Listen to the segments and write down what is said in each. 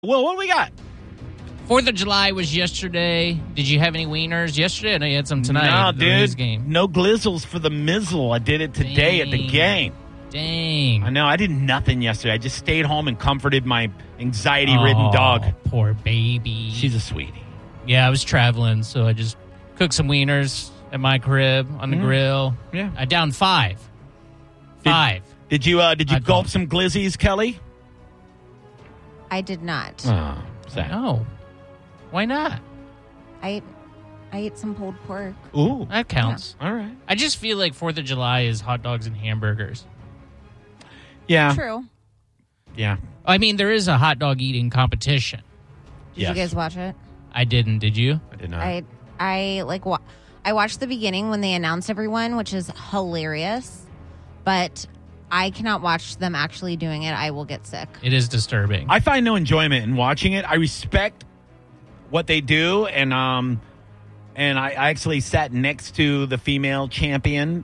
Well, what do we got? 4th of July was yesterday. Did you have any wieners yesterday? I know you had some tonight. No, at the Rays dude. Game. No glizzles for the mizzle. I did it today at the game. Dang. I know. I did nothing yesterday. I just stayed home and comforted my anxiety-ridden dog. Poor baby. She's a sweetie. Yeah, I was traveling, so I just cooked some wieners at my crib on the grill. Yeah. I downed 5. 5. Did you gulp some glizzies, Kelly? I did not. Oh, sad. No. Why not? I ate some pulled pork. Ooh. That counts. All right. I just feel like 4th of July is hot dogs and hamburgers. Yeah. True. Yeah. I mean, there is a hot dog eating competition. Did you guys watch it? I didn't. Did you? I did not. I watched the beginning when they announced everyone, which is hilarious. But I cannot watch them actually doing it. I will get sick. It is disturbing. I find no enjoyment in watching it. I respect what they do, and I actually sat next to the female champion,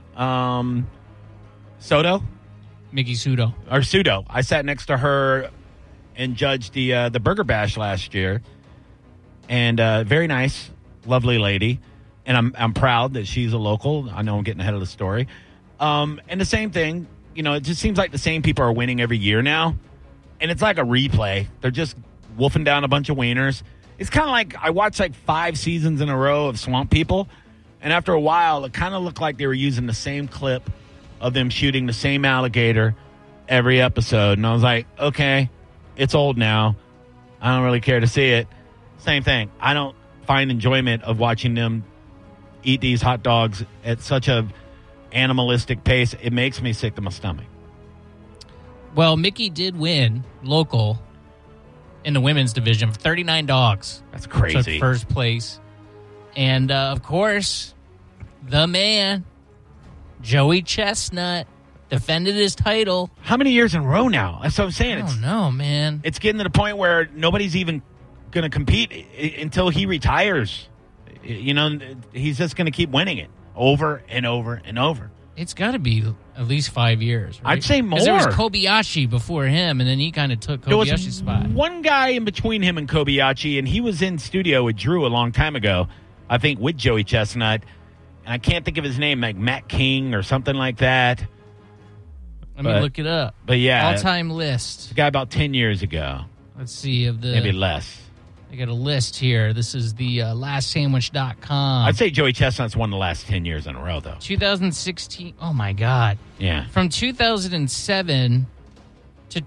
Soto. Mickey Sudo. Or Sudo. I sat next to her and judged the Burger Bash last year. And very nice, lovely lady. And I'm proud that she's a local. I know I'm getting ahead of the story. And the same thing, it just seems like the same people are winning every year now. And it's like a replay. They're just wolfing down a bunch of wieners. It's kind of like I watched like 5 seasons in a row of Swamp People. And after a while, it kind of looked like they were using the same clip of them shooting the same alligator every episode. And I was like, okay, it's old now. I don't really care to see it. Same thing. I don't find enjoyment of watching them eat these hot dogs at such a animalistic pace. It makes me sick to my stomach. Well, Mickey did win local in the women's division for 39 dogs. That's crazy. Took first place. And, of course, the man, Joey Chestnut, defended his title. How many years in a row now? That's what I'm saying. I don't know, man. It's getting to the point where nobody's even going to compete until he retires. He's just going to keep winning it over and over and over. It's got to be at least 5 years, right? I'd say more. Because there was Kobayashi before him, and then he kind of took Kobayashi's spot. One guy in between him and Kobayashi, and he was in studio with Drew a long time ago, I think, with Joey Chestnut. And I can't think of his name, like Matt King or something like that. Let me look it up. But yeah. All-time list. The guy about 10 years ago. Let's see. Maybe less. I got a list here. This is the LastSandwich.com. I'd say Joey Chestnut's won the last 10 years in a row, though. 2016. Oh, my God. Yeah. From 2007 to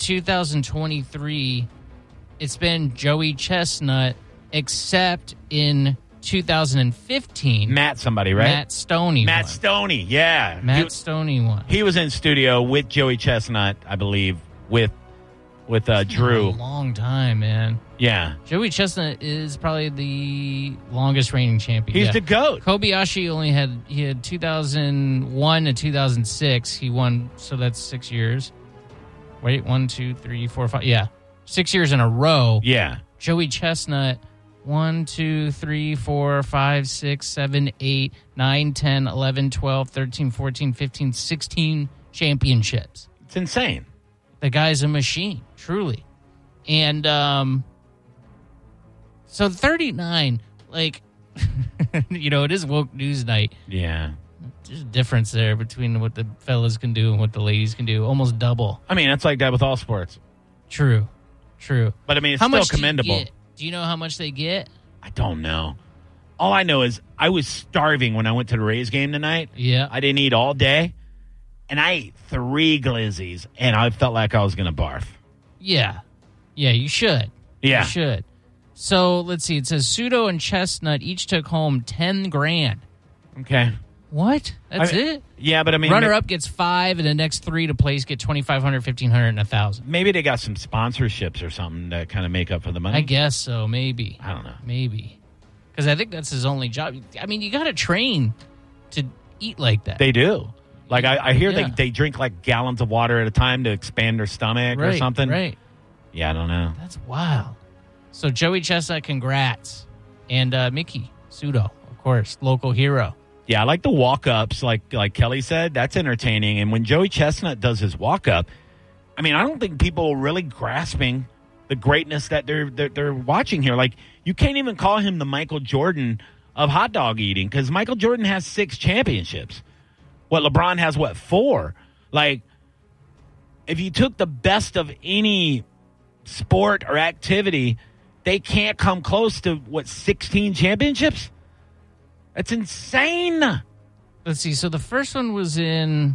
2023, it's been Joey Chestnut, except in 2015. Matt somebody, right? Matt Stoney. Matt Stoney, yeah. Matt Stoney won. He was in studio with Joey Chestnut, I believe, with Drew. A long time, man. Yeah. Joey Chestnut is probably the longest reigning champion. He's the GOAT. Kobayashi he had 2001 to 2006. He won, so that's 6 years. Wait, 1, 2, 3, 4, 5. Yeah. 6 years in a row. Yeah. Joey Chestnut, 1, 2, 3, 4, 5, 6, 7, 8, 9, 10, 11, 12, 13, 14, 15, 16 championships. It's insane. The guy's a machine, truly. And so 39, like, it is woke news night. Yeah. There's a difference there between what the fellas can do and what the ladies can do. Almost double. I mean, that's like that with all sports. True. But I mean, it's still commendable. Do you know how much they get? I don't know. All I know is I was starving when I went to the Rays game tonight. Yeah. I didn't eat all day. And I ate 3 glizzies, and I felt like I was going to barf. Yeah. Yeah, you should. Yeah. You should. So, let's see. It says Sudo and Chestnut each took home $10,000. Okay. What? That's it? Yeah, but I mean... Runner-up gets 5, and the next 3 to place get $2,500, $1,500, and $1,000. Maybe they got some sponsorships or something to kind of make up for the money. I guess so, maybe. I don't know. Maybe. Because I think that's his only job. I mean, you got to train to eat like that. They do. Like, I hear they drink, like, gallons of water at a time to expand their stomach or something. Right. Yeah, I don't know. That's wild. So, Joey Chestnut, congrats. And Mickey Sudo, of course, local hero. Yeah, I like the walk-ups, like Kelly said. That's entertaining. And when Joey Chestnut does his walk-up, I mean, I don't think people are really grasping the greatness that they're watching here. Like, you can't even call him the Michael Jordan of hot dog eating, because Michael Jordan has 6 championships. What, LeBron has, 4? Like, if you took the best of any sport or activity, they can't come close to, 16 championships? That's insane. Let's see. So the first one was in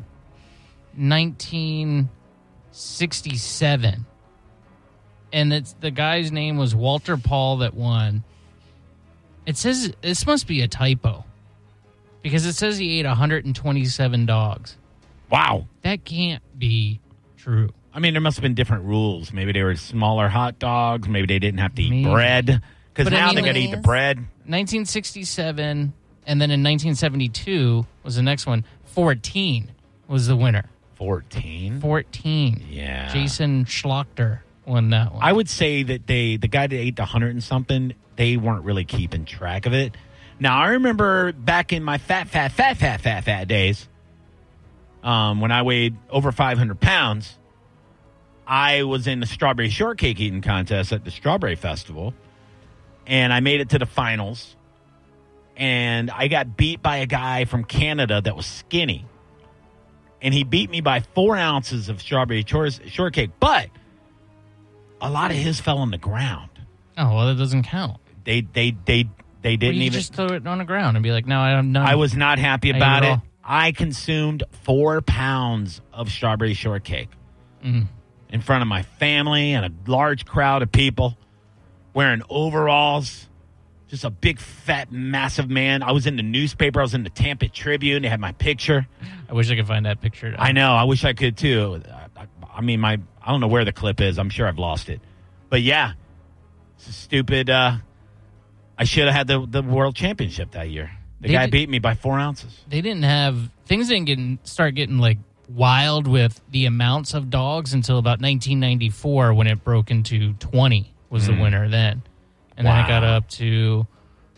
1967. And the guy's name was Walter Paul that won. It says this must be a typo, because it says he ate 127 dogs. Wow. That can't be true. I mean, there must have been different rules. Maybe they were smaller hot dogs. Maybe they didn't have to eat Maybe. bread, because But I now mean, they got to eat the bread. 1967, and then in 1972 was the next one. 14 was the winner. 14? 14. Yeah. Jason Schlachter won that one. I would say that the guy that ate the 100 and something, they weren't really keeping track of it. Now, I remember back in my fat days, when I weighed over 500 pounds, I was in the strawberry shortcake eating contest at the Strawberry Festival, and I made it to the finals, and I got beat by a guy from Canada that was skinny, and he beat me by 4 ounces of strawberry shortcake, but a lot of his fell on the ground. Oh, well, that doesn't count. They didn't You even just throw it on the ground and be like, no, I have none. I was not happy I about ate it it. all. I consumed 4 pounds of strawberry shortcake in front of my family and a large crowd of people wearing overalls. Just a big, fat, massive man. I was in the newspaper. I was in the Tampa Tribune. They had my picture. I wish I could find that picture. I know. I wish I could, too. I mean, I don't know where the clip is. I'm sure I've lost it. But, yeah, it's a stupid. I should have had the world championship that year. The guy beat me by 4 ounces. They didn't have things didn't start getting like wild with the amounts of dogs until about 1994, when it broke into 20 was the winner then, and then it got up to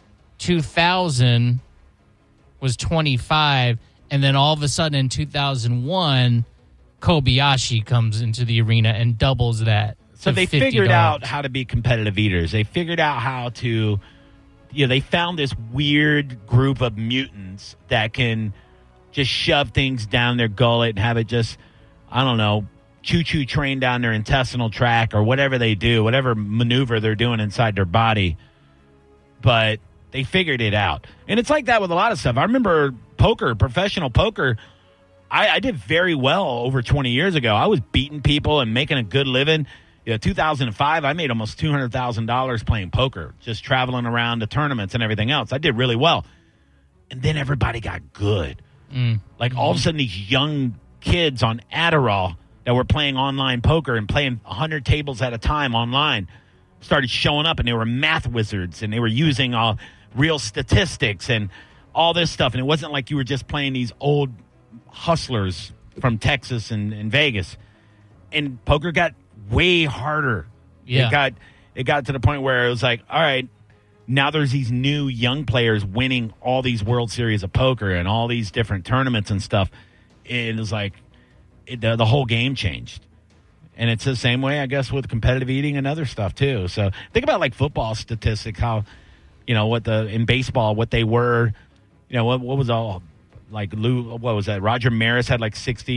2000 was 25, and then all of a sudden in 2001, Kobayashi comes into the arena and doubles that. So to they 50 figured dogs. out how to be competitive eaters. They figured out how to, they found this weird group of mutants that can just shove things down their gullet and have it just, I don't know, choo-choo train down their intestinal tract or whatever they do, whatever maneuver they're doing inside their body. But they figured it out. And it's like that with a lot of stuff. I remember poker, professional poker. I did very well over 20 years ago. I was beating people and making a good living. 2005, I made almost $200,000 playing poker, just traveling around to tournaments and everything else. I did really well. And then everybody got good. Like all of a sudden, these young kids on Adderall that were playing online poker and playing 100 tables at a time online started showing up, and they were math wizards, and they were using real statistics and all this stuff. And it wasn't like you were just playing these old hustlers from Texas and Vegas. And poker got way harder. Yeah. It got to the point where it was like, all right, now there's these new young players winning all these World Series of poker and all these different tournaments and stuff. It was like the whole game changed. And it's the same way, I guess, with competitive eating and other stuff too. So think about like football statistics, how, in baseball, what they were, what was all like what was that? Roger Maris had like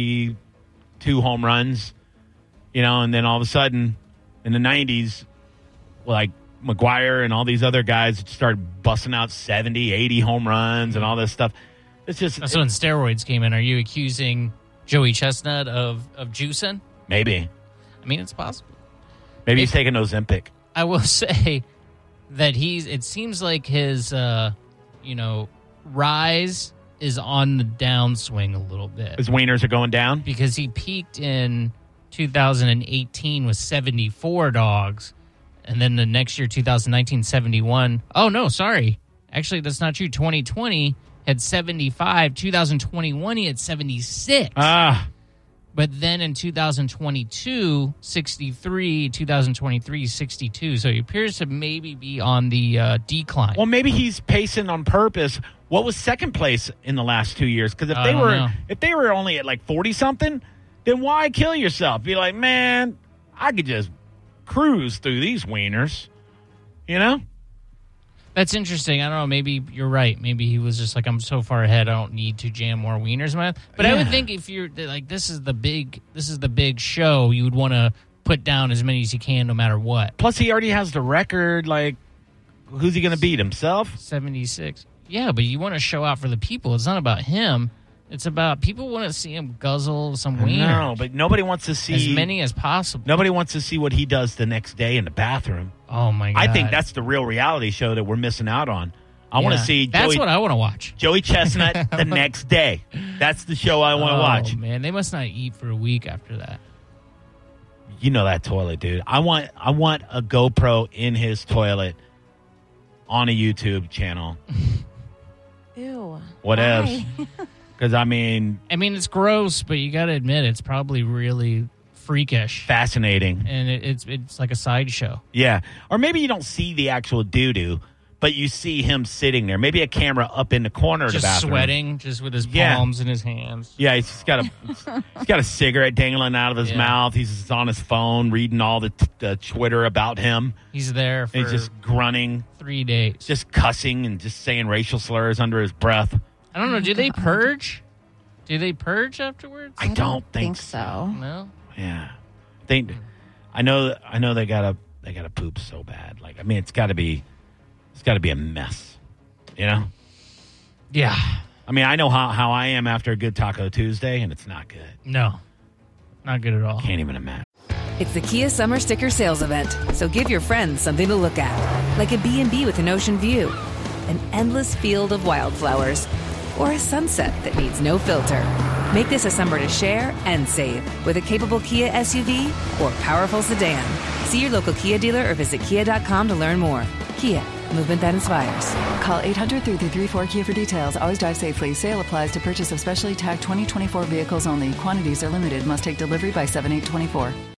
62 home runs, and then all of a sudden in the 90s, like McGuire and all these other guys started busting out 70, 80 home runs and all this stuff. It's just That's when steroids came in. Are you accusing Joey Chestnut of juicing? Maybe. I mean, it's possible. Maybe he's taking Ozempic. I will say that it seems like his, rise is on the downswing a little bit. His wieners are going down? Because he peaked in 2018 with 74 dogs. And then the next year, 2019, 71. Oh, no, sorry. Actually, that's not true. 2020 had 75. 2021, he had 76. But then in 2022, 63. 2023, 62. So he appears to maybe be on the decline. Well, maybe he's pacing on purpose. What was second place in the last 2 years? Because if they were only at like 40 something, then why kill yourself? Be like, man, I could just cruise through these wieners. You know? That's interesting. I don't know. Maybe you're right. Maybe he was just like, I'm so far ahead, I don't need to jam more wieners in my life. But I would think if you're like, this is the big show, you would want to put down as many as you can, no matter what. Plus, he already has the record. Like, who's he going to beat? Himself? 76. Yeah, but you want to show out for the people. It's not about him. It's about people want to see him guzzle some wiener. No, but nobody wants to see as many as possible. Nobody wants to see what he does the next day in the bathroom. Oh my God! I think that's the real reality show that we're missing out on. I want to see. That's what I want to watch. Joey Chestnut the next day. That's the show I want to watch. Man, they must not eat for a week after that. You know that toilet, dude. I want a GoPro in his toilet on a YouTube channel. Ew. What Why? else? Because I mean, it's gross, but you got to admit it's probably really freakish, fascinating, and it's like a sideshow. Yeah, or maybe you don't see the actual doo-doo, but you see him sitting there. Maybe a camera up in the corner of the bathroom, sweating, just with his palms in his hands. Yeah, he's got a cigarette dangling out of his mouth. He's on his phone reading all the Twitter about him. He's there for he's just grunting 3 days, just cussing and just saying racial slurs under his breath. I don't know. Do they purge? Do they purge afterwards? I don't think so. No. Yeah, I know they gotta poop so bad. Like, I mean, it's got to be a mess. You know? Yeah. I mean, I know how I am after a good Taco Tuesday, and it's not good. No, not good at all. Can't even imagine. It's the Kia Summer Sticker Sales Event, so give your friends something to look at, like a B&B with an ocean view, an endless field of wildflowers, or a sunset that needs no filter. Make this a summer to share and save with a capable Kia SUV or powerful sedan. See your local Kia dealer or visit kia.com to learn more. Kia, movement that inspires. Call 800-3334-KIA for details. Always drive safely. Sale applies to purchase of specially tagged 2024 vehicles only. Quantities are limited. Must take delivery by 7/8/24.